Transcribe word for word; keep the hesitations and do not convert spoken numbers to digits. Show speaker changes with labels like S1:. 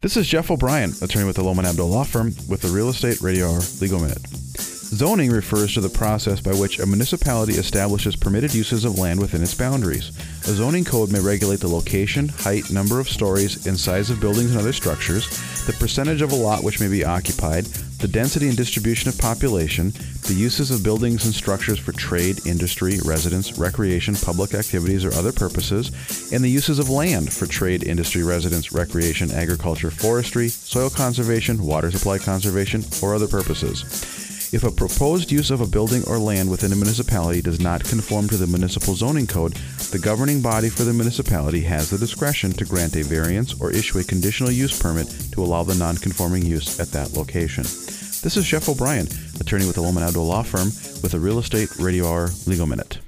S1: This is Jeff O'Brien, attorney with the Lohman Abdo Law Firm, with the Real Estate Radio Hour Legal Minute. Zoning refers to the process by which a municipality establishes permitted uses of land within its boundaries. A zoning code may regulate the location, height, number of stories, and size of buildings and other structures, the percentage of a lot which may be occupied, the density and distribution of population, the uses of buildings and structures for trade, industry, residence, recreation, public activities, or other purposes, and the uses of land for trade, industry, residence, recreation, agriculture, forestry, soil conservation, water supply conservation, or other purposes. If a proposed use of a building or land within a municipality does not conform to the municipal zoning code, the governing body for the municipality has the discretion to grant a variance or issue a conditional use permit to allow the non-conforming use at that location. This is Jeff O'Brien, attorney with the Lohman Abdo Law Firm, with the Real Estate Radio Hour Legal Minute.